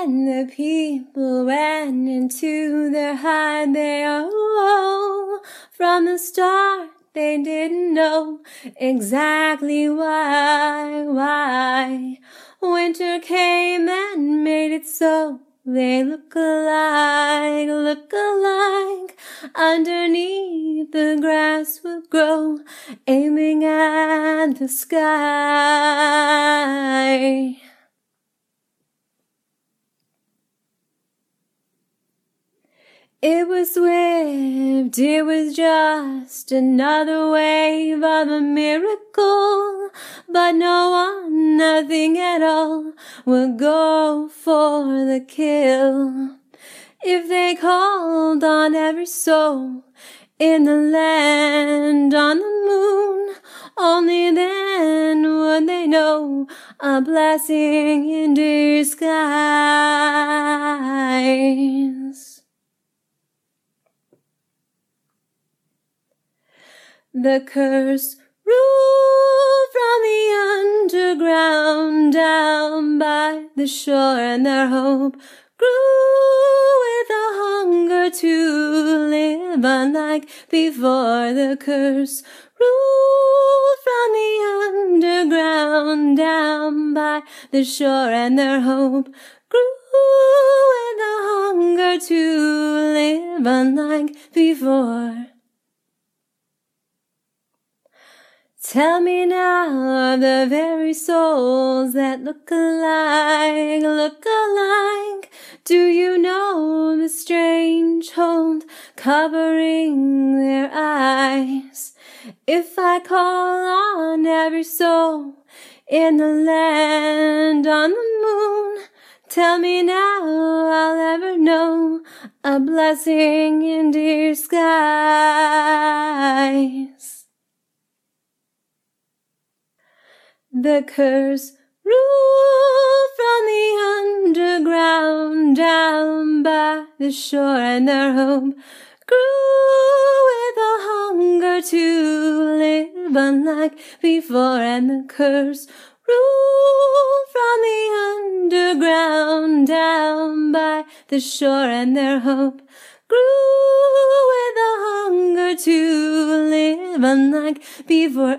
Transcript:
when the people ran into their hide there. Oh, from the start they didn't know exactly why. Winter came and made it so. They look alike. Underneath the grass would grow, aiming at the sky. It was swift, it was just another wave of a miracle. But no one, nothing at all, would go for the kill. If they called on every soul in the land, on the moon, only then would they know a blessing in disguise. The curse ruled from the underground down by the shore, and their hope grew with a hunger to live unlike before. The curse ruled from the underground down by the shore, and their hope grew with a hunger to live unlike before. Tell me now of the very souls that look alike. Do you know the strange hold covering their eyes? If I call on every soul in the land, on the moon, tell me now I'll ever know a blessing in disguise. The curse ruled from the underground down by the shore, and their hope grew with a hunger to live unlike before. And the curse ruled from the underground down by the shore, and their hope grew with a hunger to live unlike before.